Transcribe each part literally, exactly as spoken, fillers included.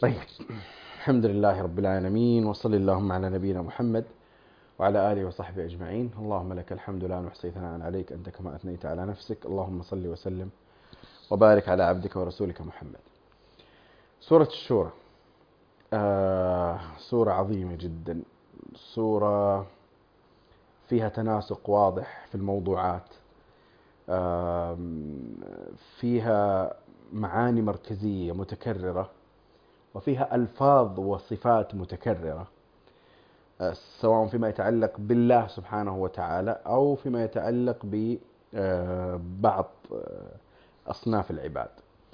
طيب، الحمد لله رب العالمين، وصلى اللهم على نبينا محمد وعلى آله وصحبه أجمعين. اللهم لك الحمد لا نحصي ثناء عليك أنت كما أثنيت على نفسك. اللهم صل وسلم وبارك على عبدك ورسولك محمد. سورة الشورى آه سورة عظيمة جدا، سورة فيها تناسق واضح في الموضوعات، آه فيها معاني مركزية متكررة، وفيها ألفاظ وصفات متكررة، سواء فيما يتعلق بالله سبحانه وتعالى أو فيما يتعلق ببعض أصناف العباد.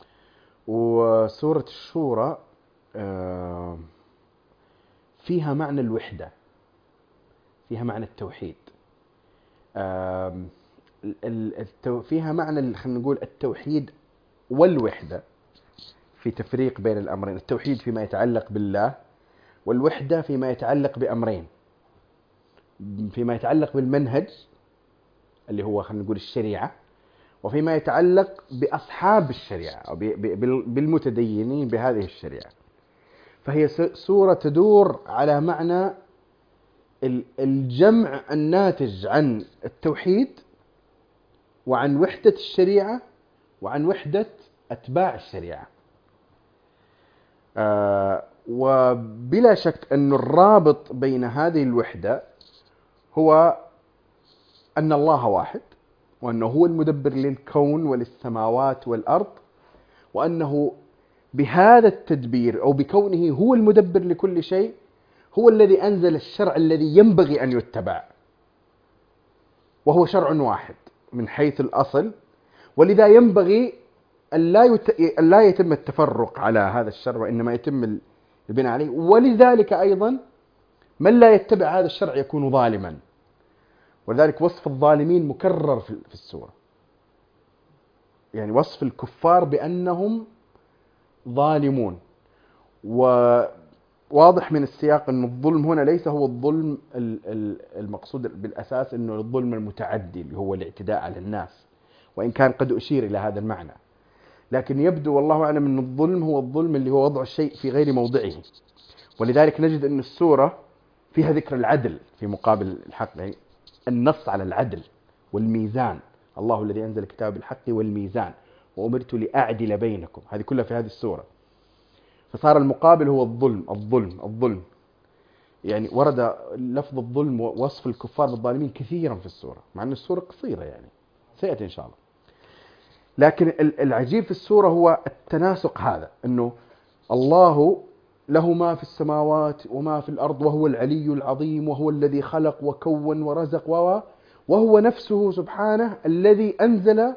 وسورة الشورى فيها معنى الوحدة، فيها معنى التوحيد، فيها معنى خلينا نقول التوحيد والوحدة، في تفريق بين الأمرين. التوحيد فيما يتعلق بالله، والوحدة فيما يتعلق بأمرين، فيما يتعلق بالمنهج اللي هو خلينا نقول الشريعة، وفيما يتعلق بأصحاب الشريعة أو بالمتدينين بهذه الشريعة. فهي سورة تدور على معنى الجمع الناتج عن التوحيد وعن وحدة الشريعة وعن وحدة أتباع الشريعة. آه وبلا شك أن الرابط بين هذه الوحدة هو أن الله واحد، وأنه هو المدبر للكون وللسماوات والأرض، وأنه بهذا التدبير أو بكونه هو المدبر لكل شيء هو الذي أنزل الشرع الذي ينبغي أن يتبع، وهو شرع واحد من حيث الأصل، ولذا ينبغي أن لا, يت... أن لا يتم التفرق على هذا الشرع، وإنما يتم البناء عليه. ولذلك أيضا من لا يتبع هذا الشرع يكون ظالما، ولذلك وصف الظالمين مكرر في السورة، يعني وصف الكفار بأنهم ظالمون. وواضح من السياق أن الظلم هنا ليس هو الظلم المقصود بالأساس، أنه الظلم المتعدي اللي هو الاعتداء على الناس، وإن كان قد أشير إلى هذا المعنى، لكن يبدو والله أعلم أن الظلم هو الظلم اللي هو وضع الشيء في غير موضعه. ولذلك نجد أن السورة فيها ذكر العدل في مقابل الحق، يعني النص على العدل والميزان. الله الذي أنزل الكتاب بالحق والميزان وأمرت لأعدل بينكم، هذه كلها في هذه السورة. فصار المقابل هو الظلم الظلم الظلم، يعني ورد لفظ الظلم ووصف الكفار بالظالمين كثيرا في السورة، مع أن السورة قصيرة يعني سيأتي إن شاء الله. لكن العجيب في السورة هو التناسق هذا، أنه الله له ما في السماوات وما في الأرض، وهو العلي العظيم، وهو الذي خلق وكون ورزق، وهو نفسه سبحانه الذي أنزل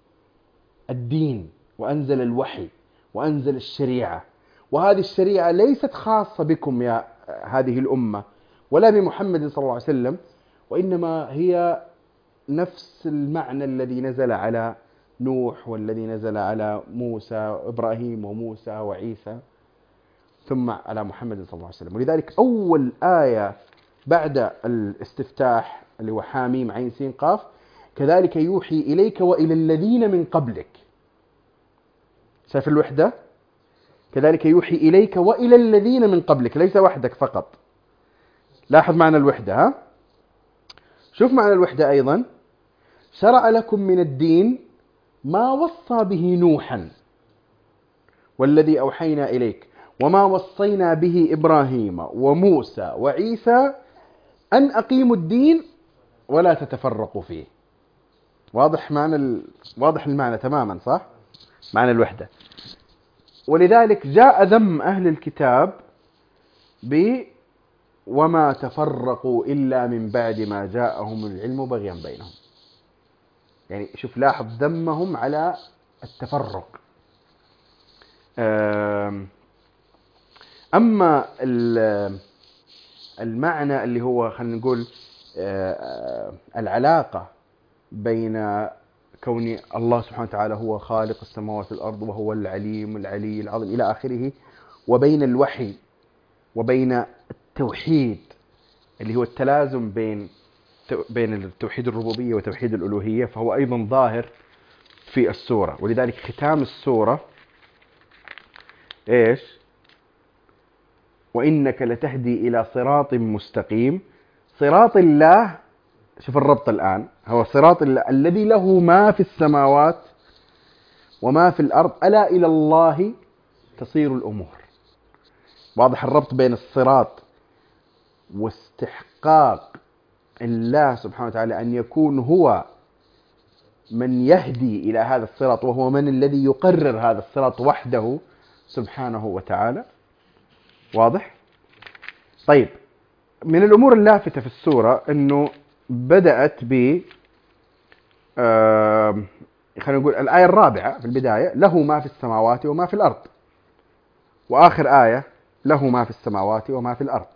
الدين وأنزل الوحي وأنزل الشريعة. وهذه الشريعة ليست خاصة بكم يا هذه الأمة ولا بمحمد صلى الله عليه وسلم، وإنما هي نفس المعنى الذي نزل على نوح، والذي نزل على موسى وإبراهيم وموسى وعيسى، ثم على محمد صلى الله عليه وسلم. ولذلك أول آية بعد الاستفتاح اللي هو حاميم عين سين قاف، كذلك يوحي إليك وإلى الذين من قبلك. شايف الوحدة؟ كذلك يوحي إليك وإلى الذين من قبلك، ليس وحدك فقط. لاحظ معنى الوحدة، ها؟ شوف معنى الوحدة أيضا: شرع لكم من الدين ما وصى به نوحا والذي أوحينا إليك وما وصينا به إبراهيم وموسى وعيسى أن أقيموا الدين ولا تتفرقوا فيه. واضح معنى ال... واضح المعنى تماما، صح؟ معنى الوحدة. ولذلك جاء ذم أهل الكتاب ب وما تفرقوا إلا من بعد ما جاءهم العلم بغيا بينهم. يعني شوف، لاحظ ذمهم على التفرق. أما المعنى اللي هو خلينا نقول العلاقة بين كون الله سبحانه وتعالى هو خالق السماوات والأرض وهو العليم العلي العظيم إلى آخره، وبين الوحي وبين التوحيد اللي هو التلازم بين بين توحيد الربوبية وتوحيد الألوهية، فهو أيضا ظاهر في السورة. ولذلك ختام السورة إيش؟ وإنك لتهدي إلى صراط مستقيم. صراط الله، شوف الربط الآن، هو صراط الله الذي له ما في السماوات وما في الأرض، ألا إلى الله تصير الأمور. واضح الربط بين الصراط واستحقاق الله سبحانه وتعالى أن يكون هو من يهدي إلى هذا الصراط، وهو من الذي يقرر هذا الصراط وحده سبحانه وتعالى. واضح؟ طيب، من الأمور اللافتة في السورة أنه بدأت ب آه خلينا نقول الآية الرابعة في البداية له ما في السماوات وما في الأرض، وآخر آية له ما في السماوات وما في الأرض.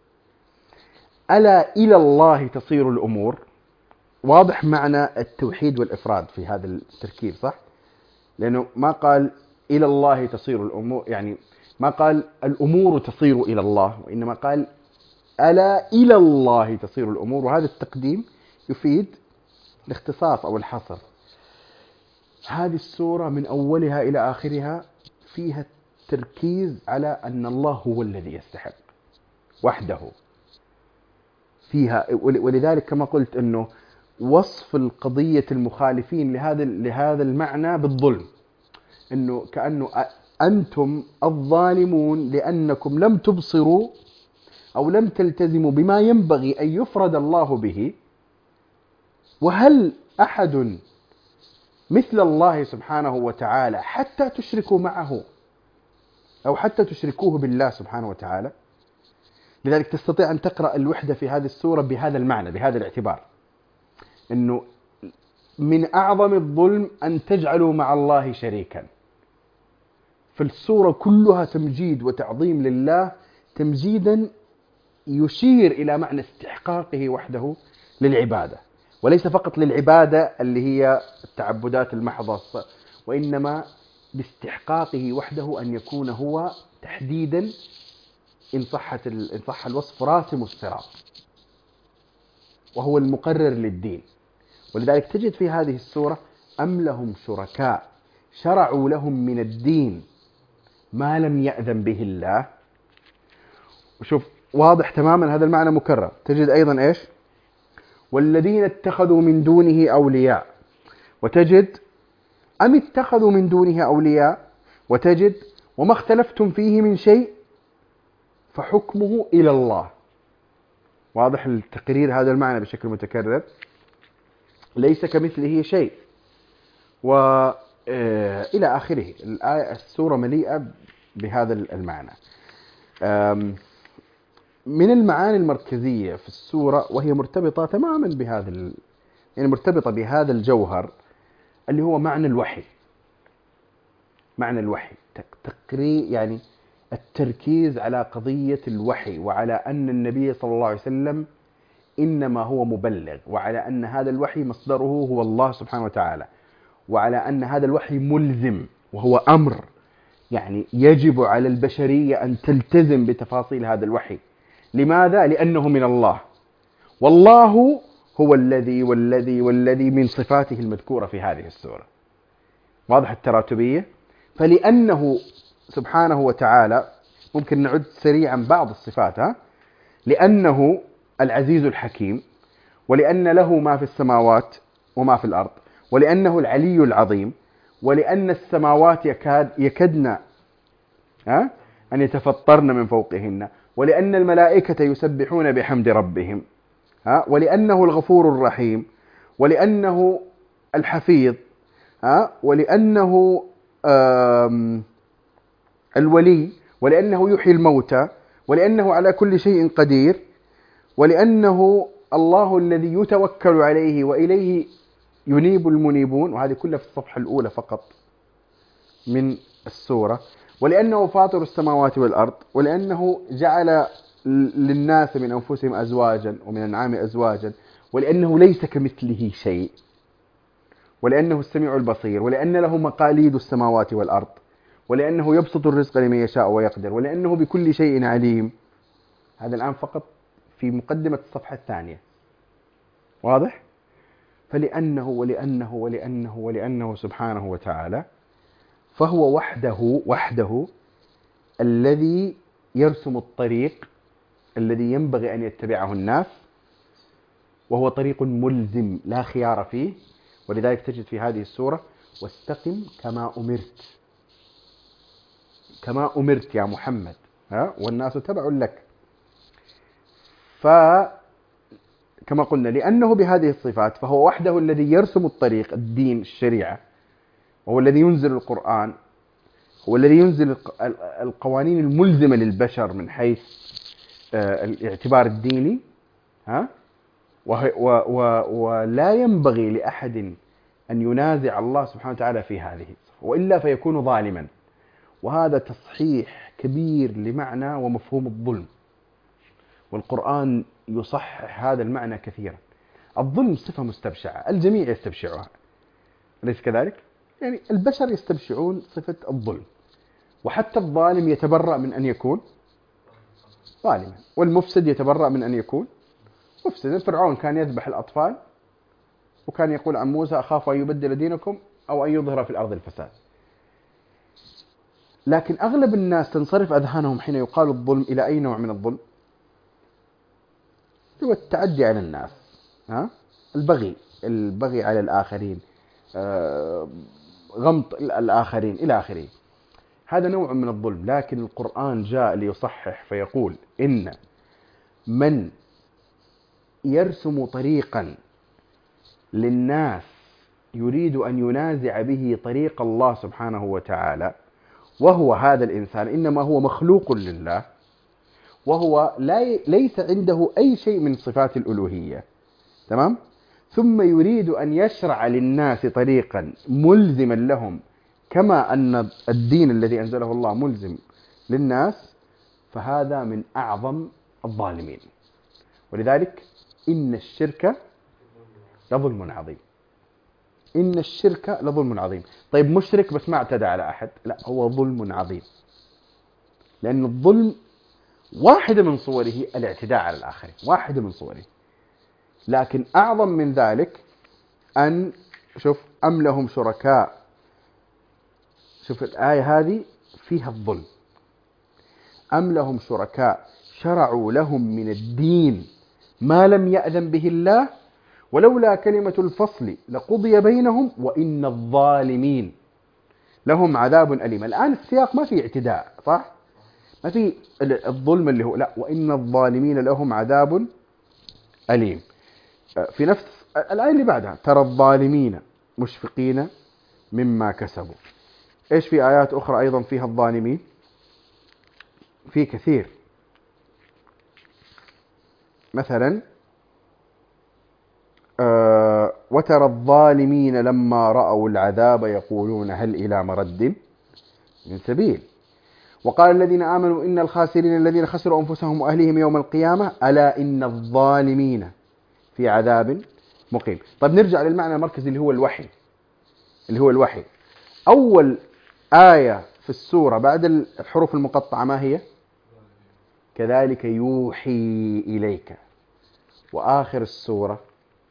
ألا إلى الله تصير الأمور. واضح معنى التوحيد والإفراد في هذا التركيب، صح؟ لأنه ما قال إلى الله تصير الأمور، يعني ما قال الأمور تصير إلى الله، وإنما قال ألا إلى الله تصير الأمور، وهذا التقديم يفيد الاختصاص أو الحصر. هذه السورة من أولها إلى آخرها فيها التركيز على أن الله هو الذي يستحق وحده فيها، ولذلك كما قلت أنه وصف القضية المخالفين لهذا لهذا المعنى بالظلم، أنه كأنه أنتم الظالمون لأنكم لم تبصروا أو لم تلتزموا بما ينبغي أن يفرد الله به. وهل أحد مثل الله سبحانه وتعالى حتى تشركوا معه أو حتى تشركوه بالله سبحانه وتعالى؟ لذلك تستطيع أن تقرأ الوحدة في هذه السورة بهذا المعنى، بهذا الاعتبار، أنه من أعظم الظلم أن تجعلوا مع الله شريكا. فالسورة كلها تمجيد وتعظيم لله، تمجيدا يشير إلى معنى استحقاقه وحده للعبادة، وليس فقط للعبادة اللي هي التعبدات المحضة، وإنما باستحقاقه وحده أن يكون هو تحديدا إن صحت إن صح الوصف راسم الصراط، وهو المقرر للدين. ولذلك تجد في هذه السورة أم لهم شركاء شرعوا لهم من الدين ما لم يأذن به الله. وشوف واضح تماما هذا المعنى مكرر. تجد أيضا إيش؟ والذين اتخذوا من دونه أولياء، وتجد أم اتخذوا من دونه أولياء، وتجد وما اختلفتم فيه من شيء فحكمه إلى الله. واضح التقرير هذا المعنى بشكل متكرر، ليس كمثله شيء، وإلى آخره. الآية السورة مليئة بهذا المعنى. من المعاني المركزية في السورة وهي مرتبطة تماما بهذا ال... يعني مرتبطة بهذا الجوهر اللي هو معنى الوحي. معنى الوحي تقري يعني التركيز على قضية الوحي، وعلى أن النبي صلى الله عليه وسلم إنما هو مبلغ، وعلى أن هذا الوحي مصدره هو الله سبحانه وتعالى، وعلى أن هذا الوحي ملزم وهو أمر، يعني يجب على البشرية أن تلتزم بتفاصيل هذا الوحي. لماذا؟ لأنه من الله، والله هو الذي والذي والذي من صفاته المذكورة في هذه السورة. واضح التراتبية؟ فلأنه سبحانه وتعالى، ممكن نعد سريعا بعض الصفات، ها؟ لأنه العزيز الحكيم، ولأن له ما في السماوات وما في الأرض، ولأنه العلي العظيم، ولأن السماوات يكاد يكدن ها أن يتفطرن من فوقهن، ولأن الملائكة يسبحون بحمد ربهم، ها، ولأنه الغفور الرحيم، ولأنه الحفيظ، ها، ولأنه الولي، ولأنه يحيي الموتى، ولأنه على كل شيء قدير، ولأنه الله الذي يتوكل عليه وإليه ينيب المنيبون، وهذه كلها في الصفحة الأولى فقط من السورة. ولأنه فاطر السماوات والأرض، ولأنه جعل للناس من أنفسهم أزواجا ومن الأنعام أزواجا، ولأنه ليس كمثله شيء، ولأنه السميع البصير، ولأن له مقاليد السماوات والأرض، ولأنه يبسط الرزق لمن يشاء ويقدر، ولأنه بكل شيء عليم. هذا الآن فقط في مقدمة الصفحة الثانية. واضح؟ فلأنه ولأنه ولأنه ولأنه سبحانه وتعالى، فهو وحده وحده الذي يرسم الطريق الذي ينبغي أن يتبعه الناس، وهو طريق ملزم لا خيار فيه. ولذلك تجد في هذه السورة: واستقم كما أمرت، كما أمرت يا محمد، ها والناس تبع لك. فكما قلنا لأنه بهذه الصفات فهو وحده الذي يرسم الطريق، الدين، الشريعة، وهو الذي ينزل القرآن، هو الذي ينزل القوانين الملزمة للبشر من حيث الاعتبار الديني، ها ولا ينبغي لأحد أن ينازع الله سبحانه وتعالى في هذه، وإلا فيكون ظالما. وهذا تصحيح كبير لمعنى ومفهوم الظلم، والقرآن يصحح هذا المعنى كثيرا. الظلم صفة مستبشعة، الجميع يستبشعها، أليس كذلك؟ يعني البشر يستبشعون صفة الظلم، وحتى الظالم يتبرأ من أن يكون ظالما، والمفسد يتبرأ من أن يكون مفسدا. فرعون كان يذبح الأطفال، وكان يقول عن موسى: أخاف أن يبدل دينكم أو أن يظهر في الأرض الفساد. لكن أغلب الناس تنصرف أذهانهم حين يقال الظلم إلى أي نوع من الظلم؟ هو التعدي على الناس، ها؟ البغي البغي على الآخرين، غمط الآخرين إلى آخره. هذا نوع من الظلم. لكن القرآن جاء ليصحح فيقول: إن من يرسم طريقا للناس يريد أن ينازع به طريق الله سبحانه وتعالى، وهو هذا الإنسان إنما هو مخلوق لله، وهو لا ليس عنده أي شيء من صفات الألوهية، تمام؟ ثم يريد أن يشرع للناس طريقا ملزما لهم، كما أن الدين الذي أنزله الله ملزم للناس، فهذا من أعظم الظالمين. ولذلك إن الشرك لظلم عظيم، إن الشرك لظلم عظيم. طيب مشرك بس ما اعتدى على أحد، لا، هو ظلم عظيم، لأن الظلم واحدة من صوره الاعتداء على الآخرين، واحدة من صوره. لكن أعظم من ذلك أن شوف أم لهم شركاء، شوف الآية هذه فيها الظلم. أم لهم شركاء شرعوا لهم من الدين ما لم يأذن به الله ولولا كلمة الفصل لقضي بينهم وإن الظالمين لهم عذاب أليم. الآن السياق ما في اعتداء، صح؟ ما في الظلم اللي هو لا، وإن الظالمين لهم عذاب أليم. في نفس الآية اللي بعدها: ترى الظالمين مشفقين مما كسبوا. إيش في آيات أخرى أيضا فيها الظالمين؟ في كثير. مثلا آه وترى الظالمين لما رأوا العذاب يقولون هل إلى مرد من سبيل. وقال الذين آمنوا إن الخاسرين الذين خسروا أنفسهم وأهليهم يوم القيامة ألا إن الظالمين في عذاب مقيم. طيب نرجع للمعنى المركزي اللي هو الوحي، اللي هو الوحي. أول آية في السورة بعد الحروف المقطعة ما هي؟ كذلك يوحي إليك. وآخر السورة: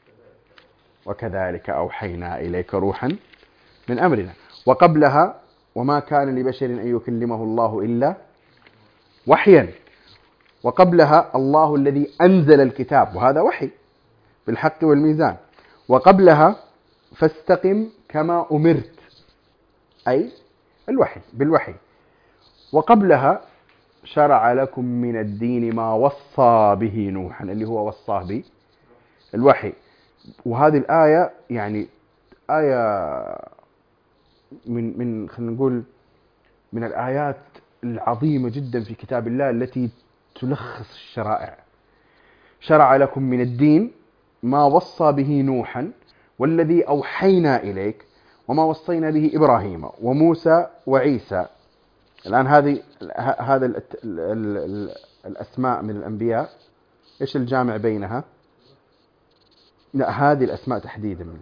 وكذلك أوحينا إليك روحا من أمرنا. وقبلها: وما كان لبشر أن يكلمه الله إلا وحيا. وقبلها: الله الذي أنزل الكتاب، وهذا وحي بالحق والميزان. وقبلها: فاستقم كما أمرت، أي الوحي بالوحي. وقبلها: شرع لكم من الدين ما وصى به نوحا، اللي هو وصاه به الوحي. وهذه الآية يعني آية من من خلينا نقول من الآيات العظيمة جدا في كتاب الله التي تلخص الشرائع. شرع لكم من الدين ما وصى به نوحا والذي أوحينا إليك وما وصينا به إبراهيم وموسى وعيسى. الآن هذه هذا الأسماء من الأنبياء، إيش الجامع بينها؟ لا، هذه الأسماء تحديدا من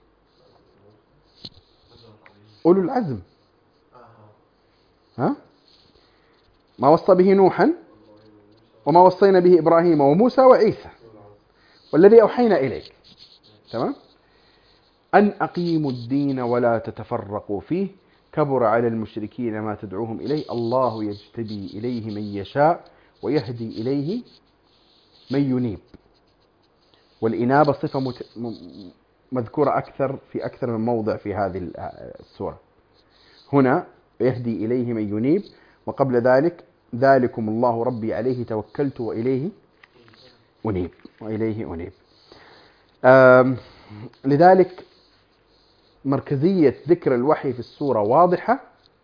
أولو العزم. ها؟ ما وصى به نوحا وما وصينا به إبراهيم وموسى وعيسى والذي أوحينا إليك، تمام؟ أن أقيموا الدين ولا تتفرقوا فيه كبر على المشركين ما تدعوهم إليه الله يجتبي إليه من يشاء ويهدي إليه من ينيب. والإنابة صفة مت... مذكورة أكثر في أكثر من موضع في هذه السورة. هنا يهدي إليه من ينيب، وقبل ذلك ذلكم الله ربي عليه توكلت وإليه أنيب وإليه أنيب. لذلك مركزية ذكر الوحي في السورة واضحة،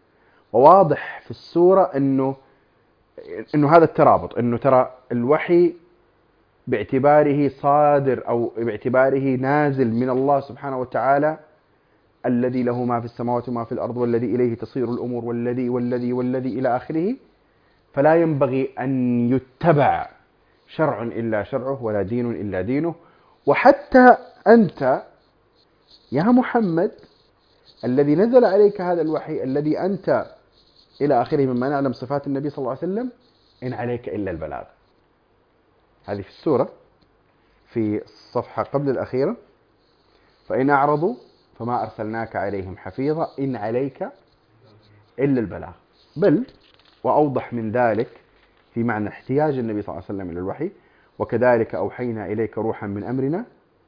وواضح في السورة أنه أنه هذا الترابط، أنه ترى الوحي باعتباره صادر أو باعتباره نازل من الله سبحانه وتعالى الذي له ما في السماوات وما في الأرض والذي إليه تصير الأمور والذي والذي والذي إلى آخره، فلا ينبغي أن يتبع شرع إلا شرعه ولا دين إلا دينه. وحتى أنت يا محمد الذي نزل عليك هذا الوحي الذي أنت إلى آخره مما نعلم صفات النبي صلى الله عليه وسلم، إن عليك إلا البلاغ. هذه في السورة في الصفحة قبل الأخيرة، فإن أعرضوا فما أرسلناك عليهم حفيظا إن عليك إلا البلاغ. بل وأوضح من ذلك في معنى احتياج النبي صلى الله عليه وسلم إلى الوحي، وكذلك أوحينا إليك روحا من أمرنا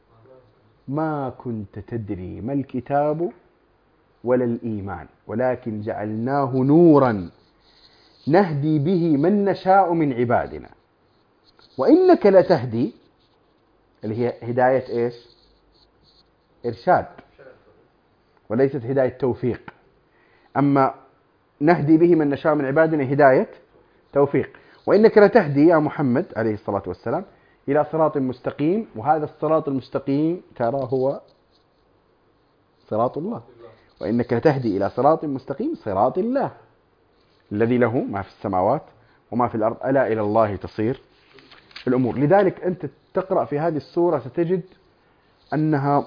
ما كنت تدري ما الكتاب ولا الإيمان ولكن جعلناه نورا نهدي به من نشاء من عبادنا وإنك لتهدي، اللي هي هداية إيش؟ إرشاد وليست هداية توفيق. أما نهدي به من نشاء من عبادنا هداية توفيق. وإنك لتهدي يا محمد عليه الصلاة والسلام إلى صراط مستقيم، وهذا الصراط المستقيم ترى هو صراط الله. وإنك لتهدي إلى صراط مستقيم صراط الله الذي له ما في السماوات وما في الأرض ألا إلى الله تصير الأمور. لذلك أنت تقرأ في هذه السورة ستجد أنها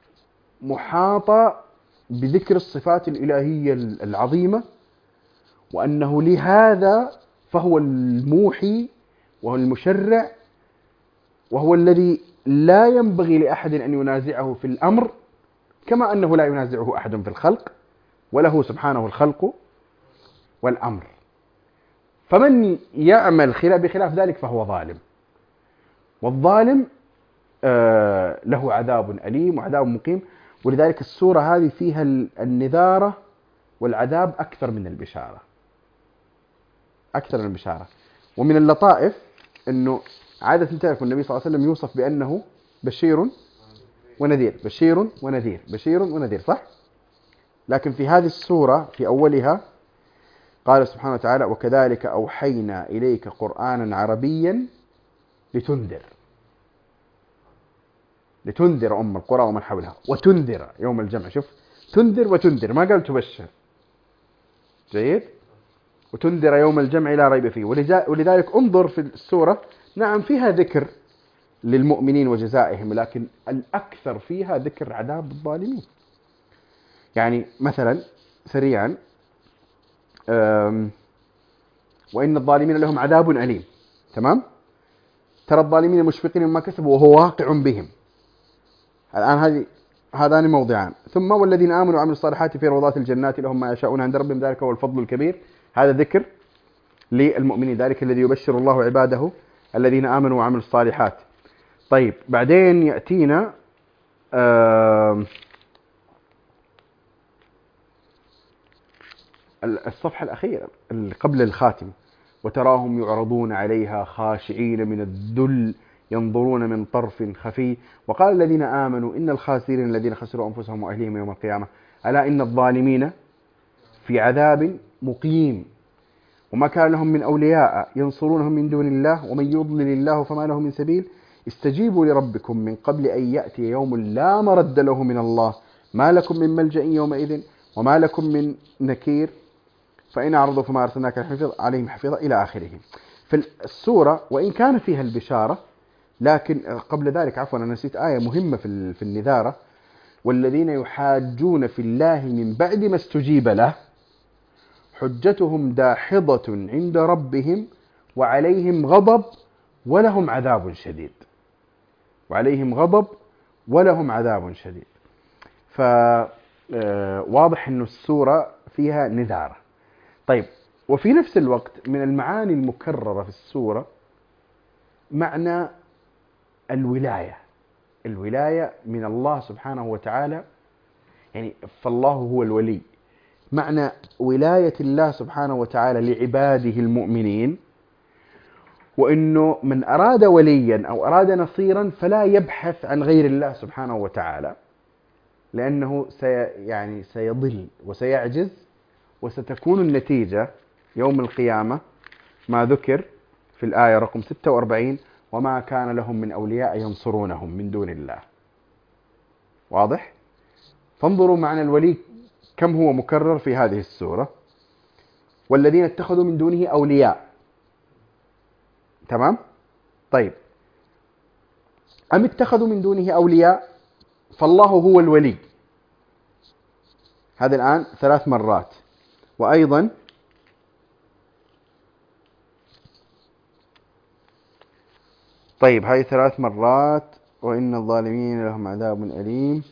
محاطة بذكر الصفات الإلهية العظيمة، وأنه لهذا فهو الموحي وهو المشرع وهو الذي لا ينبغي لأحد أن ينازعه في الأمر، كما أنه لا ينازعه أحد في الخلق، وله سبحانه الخلق والأمر. فمن يعمل خلاف بخلاف ذلك فهو ظالم، والظالم آه له عذاب أليم وعذاب مقيم. ولذلك السورة هذه فيها النذارة والعذاب أكثر من البشارة، أكثر من البشارة. ومن اللطائف أنه عادة تعرف النبي صلى الله عليه وسلم يوصف بأنه بشير ونذير بشير ونذير بشير ونذير، صح؟ لكن في هذه السورة في أولها قال سبحانه وتعالى وكذلك أوحينا إليك قرآنا عربيا لتنذر لتنذر أم القرى ومن حولها وتنذر يوم الجمع. شوف تنذر وتنذر، ما قال تبشر. جيد؟ وتنذر يوم الجمع لا ريب فيه. ولذلك انظر في السورة، نعم فيها ذكر للمؤمنين وجزائهم، لكن الأكثر فيها ذكر عذاب الظالمين. يعني مثلا سريعا وإن الظالمين لهم عذاب أليم، تمام؟ ترى الظالمين مشفقين مما كسبوا وهو واقع بهم. الآن هذه هذان موضعان. ثم والذين آمنوا وعملوا الصالحات في روضات الجنات لهم ما يشاءون عند ربهم ذلك هو الفضل الكبير. هذا ذكر للمؤمنين، ذلك الذي يبشر الله عباده الذين آمنوا وعملوا الصالحات. طيب بعدين يأتينا الصفحة الأخيرة اللي قبل الخاتم وتراهم يعرضون عليها خاشعين من الذل ينظرون من طرف خفي وقال الذين آمنوا إن الخاسرين الذين خسروا أنفسهم وأهليهم يوم القيامة ألا إن الظالمين في عذاب مقيم وما كان لهم من أولياء ينصرونهم من دون الله ومن يضلل الله فما له من سبيل استجيبوا لربكم من قبل أن يأتي يوم لا مرد له من الله ما لكم من ملجأ يومئذ وما لكم من نكير فإن أعرضوا فما أرسلناك عليهم حفيظا إلى آخره. في السورة وإن كان فيها البشارة، لكن قبل ذلك عفوا أنا نسيت آية مهمة في النذارة والذين يحاجون في الله من بعد ما استجيب له حجتهم داحضة عند ربهم وعليهم غضب ولهم عذاب شديد وعليهم غضب ولهم عذاب شديد. فواضح أن السورة فيها نذارة. طيب، وفي نفس الوقت من المعاني المكررة في السورة معنى الولاية. الولاية من الله سبحانه وتعالى، يعني فالله هو الولي. معنى ولاية الله سبحانه وتعالى لعباده المؤمنين، وإنه من أراد وليا أو أراد نصيرا فلا يبحث عن غير الله سبحانه وتعالى، لأنه سي يعني سيضل وسيعجز، وستكون النتيجة يوم القيامة ما ذكر في الآية رقم ستة وأربعين: وما كان لهم من أولياء ينصرونهم من دون الله. واضح؟ فانظروا معنى الولي كم هو مكرر في هذه السورة. والذين اتخذوا من دونه أولياء. تمام؟ طيب، أم اتخذوا من دونه أولياء فالله هو الولي. هذا الآن ثلاث مرات. وأيضا طيب هاي ثلاث مرات: وإن الظالمين لهم عذاب أليم.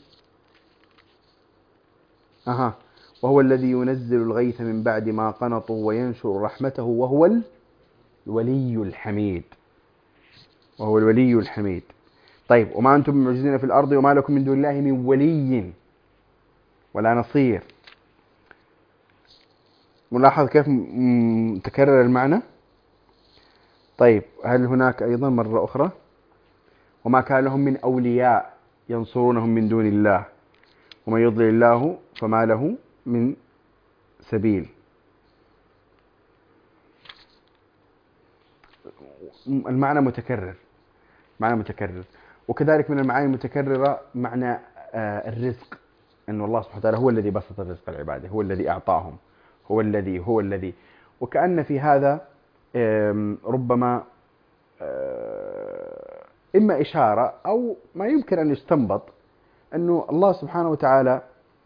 أها وهو الذي ينزل الغيث من بعد ما قنطوا وينشر رحمته وهو الولي الحميد. وهو الولي الحميد. طيب، وما أنتم معجزين في الأرض وما لكم من دون الله من ولي ولا نصير. ملاحظ كيف تكرر المعنى؟ طيب، هل هناك أيضا مرة أخرى: وما كان لهم من أولياء ينصرونهم من دون الله ومن يضلل الله فما له من سبيل. المعنى متكرر، معنى متكرر. وكذلك من المعاني المتكررة معنى الرزق، أن الله سبحانه وتعالى هو الذي بسط الرزق لعباده، هو الذي أعطاهم، هو الذي هو الذي وكأن في هذا ربما إما إشارة أو ما يمكن أن يستنبط أنه الله سبحانه وتعالى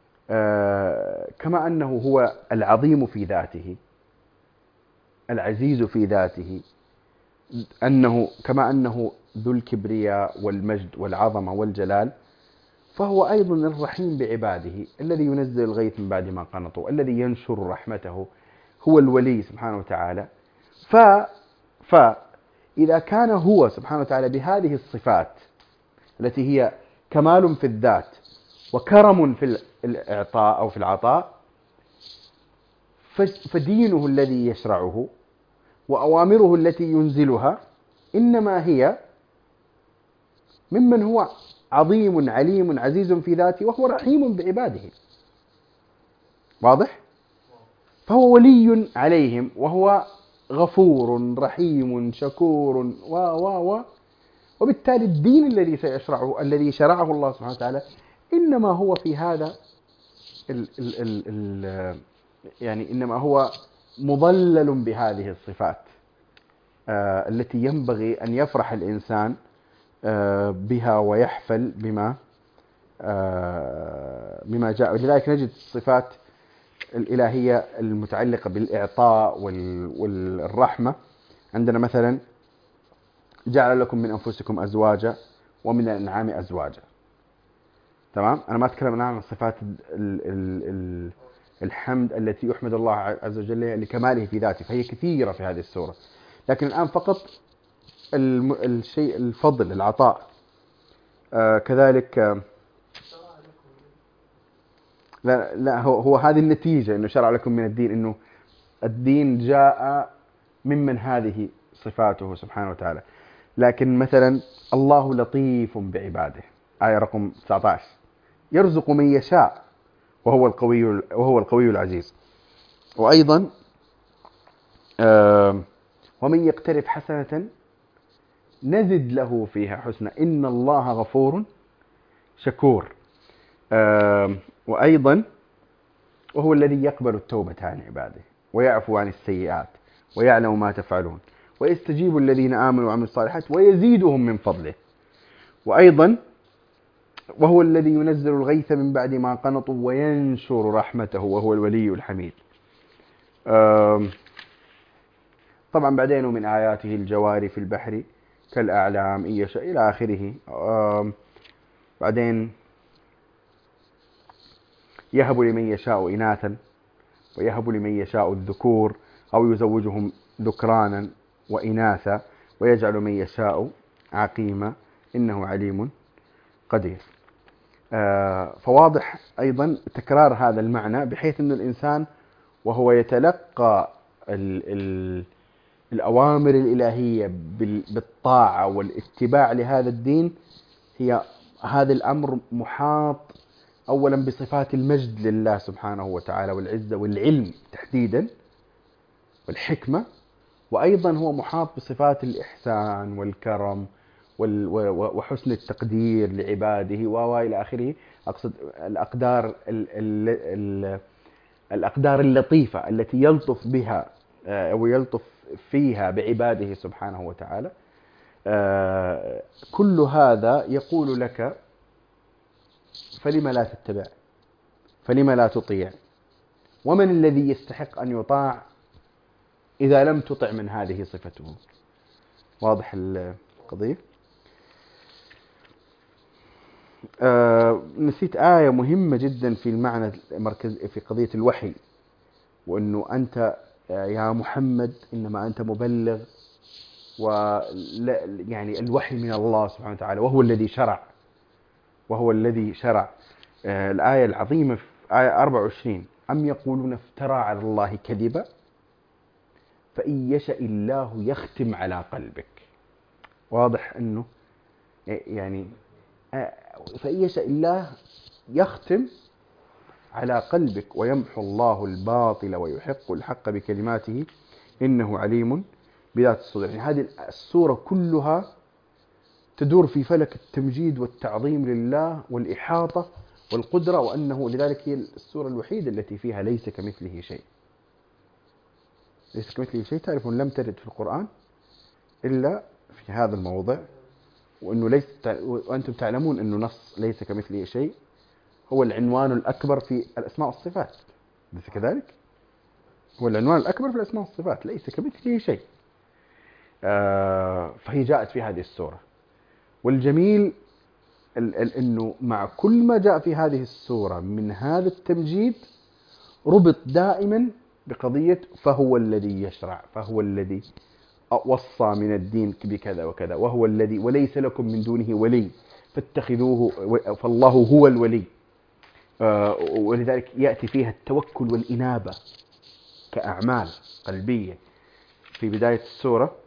كما أنه هو العظيم في ذاته، العزيز في ذاته، أنه كما أنه ذو الكبرياء والمجد والعظمة والجلال، فهو أيضا الرحيم بعباده، الذي ينزل الغيث من بعد ما قنطوا، الذي ينشر رحمته، هو الولي سبحانه وتعالى. ف فإذا كان هو سبحانه وتعالى بهذه الصفات التي هي كمال في الذات وكرم في الإعطاء أو في العطاء، فدينه الذي يشرعه وأوامره التي ينزلها إنما هي ممن هو عظيم عليم عزيز في ذاته وهو رحيم بعباده. واضح؟ فهو ولي عليهم وهو غفور رحيم شكور و و و وبالتالي الدين الذي سيشرعه الذي شرعه الله سبحانه وتعالى إنما هو في هذا ال ال ال ال يعني إنما هو مضلل بهذه الصفات آه التي ينبغي أن يفرح الإنسان آه بها ويحفل بما آه بما جاء. ولذلك نجد الصفات الإلهية المتعلقة بالإعطاء والرحمة عندنا مثلا: جعل لكم من أنفسكم أزواجا ومن الأنعام أزواجا. تمام؟ أنا ما أتكلم الآن عن صفات الحمد التي يحمد الله عز وجل لكماله في ذاته، فهي كثيرة في هذه السورة، لكن الآن فقط الشيء الفضل العطاء. آه كذلك آه لا لا هو, هو هذه النتيجة إنه شرع لكم من الدين، إنه الدين جاء ممن هذه صفاته سبحانه وتعالى. لكن مثلا الله لطيف بعباده، آية رقم تسعة عشر: يرزق من يشاء وهو القوي وهو القوي العزيز. وأيضا آه ومن يقترف حسنة نزد له فيها حسنة إن الله غفور شكور. آه وأيضا وهو الذي يقبل التوبة عن عباده ويعفو عن السيئات ويعلم ما تفعلون ويستجيب الذين آمنوا وعملوا الصالحات ويزيدهم من فضله. وأيضا وهو الذي ينزل الغيث من بعد ما قنطوا وينشر رحمته وهو الولي الحميد. طبعا بعدين من آياته الجواري في البحر كالأعلام إن يشاء إلى آخره. بعدين يهب لمن يشاء إناثا ويهب لمن يشاء الذكور أو يزوجهم ذكرانا وإناثا ويجعل من يشاء عقيما إنه عليم قدير. فواضح أيضا تكرار هذا المعنى، بحيث أن الإنسان وهو يتلقى ال ال الأوامر الإلهية بالطاعة والاتباع لهذا الدين، هي هذا الأمر محاط أولا بصفات المجد لله سبحانه وتعالى والعزة والعلم تحديدا والحكمة، وأيضا هو محاط بصفات الإحسان والكرم وحسن التقدير لعباده وإلى آخره. أقصد الأقدار ال ال ال الأقدار اللطيفة التي يلطف بها أو يلطف فيها بعباده سبحانه وتعالى. كل هذا يقول لك فلما لا تتبع، فلما لا تطيع، ومن الذي يستحق أن يطاع إذا لم تطع من هذه صفته. واضح القضية؟ آه نسيت آية مهمة جدا في المعنى المركز في قضية الوحي، وأنه أنت يا محمد إنما أنت مبلغ، و يعني الوحي من الله سبحانه وتعالى، وهو الذي شرع وهو الذي شرع. آه الآية العظيمة في آية أربعة وعشرين: أم يقولون افترى على الله كذبا فإن يشاء الله يختم على قلبك. واضح أنه يعني فإن يشاء الله يختم على قلبك ويمحو الله الباطل ويحق الحق بكلماته إنه عليم بذات الصدور. يعني هذه السورة كلها تدور في فلك التمجيد والتعظيم لله والإحاطة والقدرة، وأنه لذلك هي السورة الوحيدة التي فيها ليس كمثله شيء. ليس كمثله شيء، تعرفون لم ترد في القرآن إلا في هذا الموضع، وأنه ليس وأنتم تعلمون أنه نص ليس كمثله شيء هو العنوان الأكبر في الأسماء والصفات، ليس كذلك؟ هو العنوان الأكبر في الأسماء والصفات، ليس كمثله شيء. آه فهي جاءت في هذه السورة. والجميل أنه مع كل ما جاء في هذه السورة من هذا التمجيد ربط دائما بقضية فهو الذي يشرع، فهو الذي وصى من الدين بكذا وكذا، وهو الذي وليس لكم من دونه ولي فاتخذوه فالله هو الولي. آه ولذلك يأتي فيها التوكل والإنابة كأعمال قلبية في بداية السورة.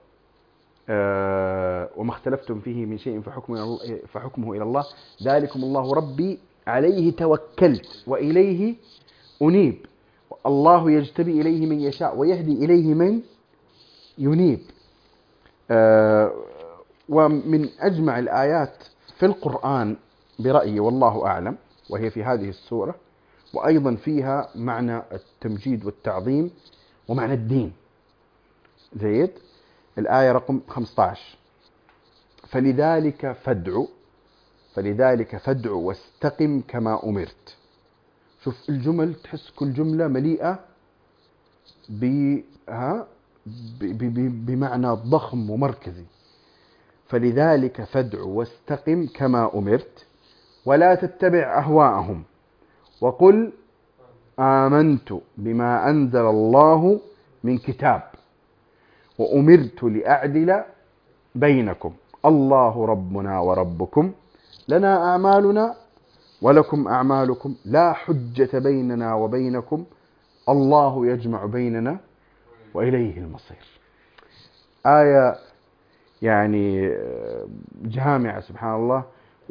آه وما اختلفتم فيه من شيء فحكمه, فحكمه إلى الله ذلكم الله ربي عليه توكلت وإليه أنيب الله يجتبي إليه من يشاء ويهدي إليه من ينيب. آه ومن أجمع الآيات في القرآن برأيي والله أعلم وهي في هذه السورة، وأيضا فيها معنى التمجيد والتعظيم ومعنى الدين. زيد الآية رقم خمسة عشر: فلذلك فادع فلذلك فادع واستقم كما أمرت. شوف الجمل، تحس كل جملة مليئة بها بمعنى ضخم ومركزي. فلذلك فادع واستقم كما أمرت ولا تتبع أهواءهم وقل آمنت بما أنزل الله من كتاب وأمرت لأعدل بينكم الله ربنا وربكم لنا أعمالنا ولكم أعمالكم لا حجة بيننا وبينكم الله يجمع بيننا وإليه المصير. آية يعني جامعة سبحان الله،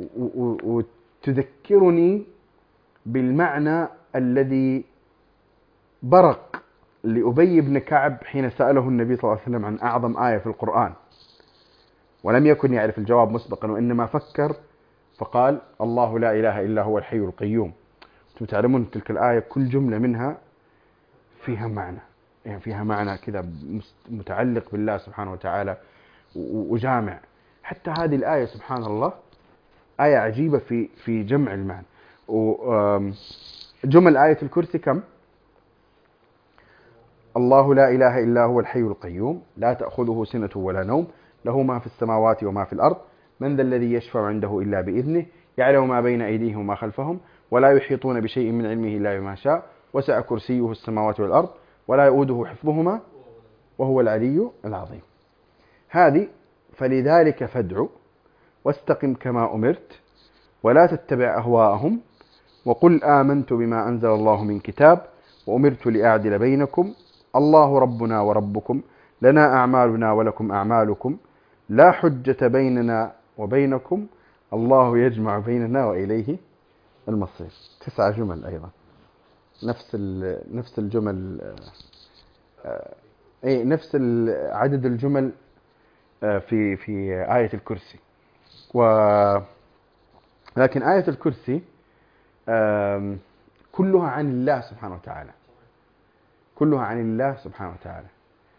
وتذكرني بالمعنى الذي برق لأبي بن كعب حين سأله النبي صلى الله عليه وسلم عن أعظم آية في القرآن، ولم يكن يعرف الجواب مسبقا وإنما فكر فقال الله لا إله إلا هو الحي القيوم. أنتم تعلمون تلك الآية كل جملة منها فيها معنى، يعني فيها معنى كذا متعلق بالله سبحانه وتعالى وجامع. حتى هذه الآية سبحان الله آية عجيبة في في جمع المعنى. جمل آية الكرسي كم؟ الله لا إله إلا هو الحي القيوم لا تأخذه سنة ولا نوم له ما في السماوات وما في الأرض من ذا الذي يشفع عنده إلا بإذنه يعلم ما بين أيديهم وما خلفهم ولا يحيطون بشيء من علمه إلا بما شاء وسع كرسيه السماوات والأرض ولا يؤوده حفظهما وهو العلي العظيم. هذه فلذلك فادع واستقم كما أمرت ولا تتبع أهواءهم وقل آمنت بما أنزل الله من كتاب وأمرت لأعدل بينكم الله ربنا وربكم لنا أعمالنا ولكم أعمالكم لا حجة بيننا وبينكم الله يجمع بيننا وإليه المصير. تسع جمل أيضا نفس نفس الجمل أي نفس عدد الجمل في في آية الكرسي. ولكن آية الكرسي كلها عن الله سبحانه وتعالى، كلها عن الله سبحانه وتعالى.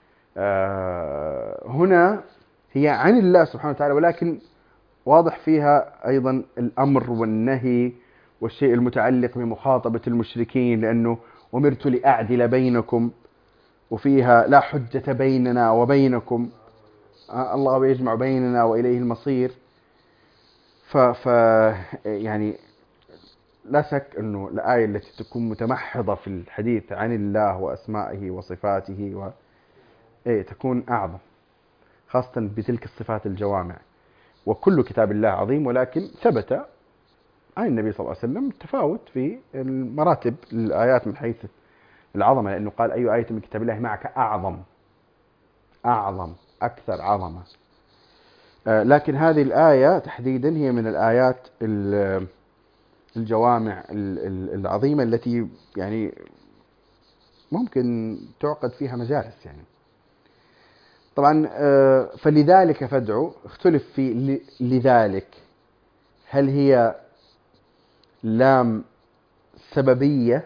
هنا هي عن الله سبحانه وتعالى، ولكن واضح فيها أيضا الأمر والنهي والشيء المتعلق بمخاطبة المشركين، لأنه أمرت لأعدل بينكم، وفيها لا حجة بيننا وبينكم، الله يجمع بيننا وإليه المصير. ف, ف يعني لا شك أنه الآية التي تكون متمحضة في الحديث عن الله وأسمائه وصفاته و... إيه تكون أعظم، خاصة بتلك الصفات الجوامع. وكل كتاب الله عظيم، ولكن ثبت عن النبي صلى الله عليه وسلم تفاوت في المراتب الآيات من حيث العظمة، لأنه قال أي آية من كتاب الله معك أعظم، أعظم أكثر عظمة. لكن هذه الآية تحديدا هي من الآيات الجوامع العظيمة التي يعني ممكن تعقد فيها مجالس. يعني طبعا فلذلك فادعوا اختلف في لذلك، هل هي لام سببية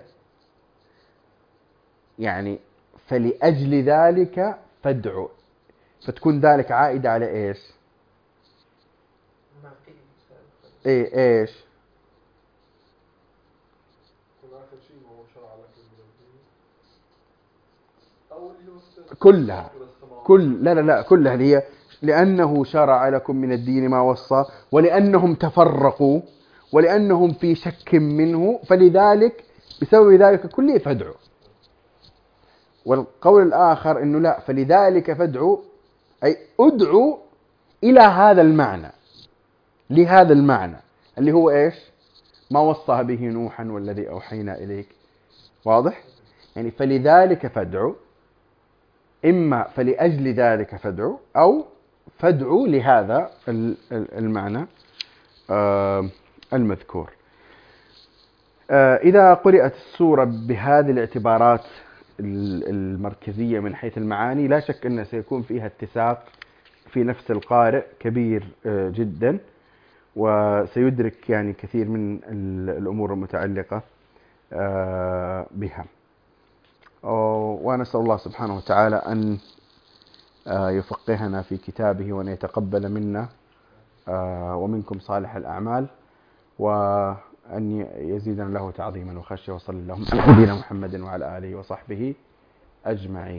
يعني فلأجل ذلك فادعوا، فتكون ذلك عائدة على ايش؟ ايه ايش؟ كلها كل لا لا لا كلها هي لأنه شرع لكم من الدين ما وصى، ولأنهم تفرقوا، ولأنهم في شك منه، فلذلك بسبب ذلك كله فادعوا. والقول الآخر أنه لا، فلذلك فادعوا أي ادعوا إلى هذا المعنى، لهذا المعنى اللي هو إيش؟ ما وصى به نوحا والذي أوحينا إليك. واضح؟ يعني فلذلك فادعوا، إما فلأجل ذلك فادعوا أو فادعوا لهذا المعنى المذكور. إذا قرأت السورة بهذه الاعتبارات المركزية من حيث المعاني، لا شك أن سيكون فيها اتساق في نفس القارئ كبير جدا، وسيدرك يعني كثير من الأمور المتعلقة بها. ونسأل الله سبحانه وتعالى أن يفقهنا في كتابه، وأن يتقبل منا ومنكم صالح الأعمال، وأن يزيدنا له تعظيما وخشية. وصلى اللهم على نبينا محمد وعلى آله وصحبه أجمعين.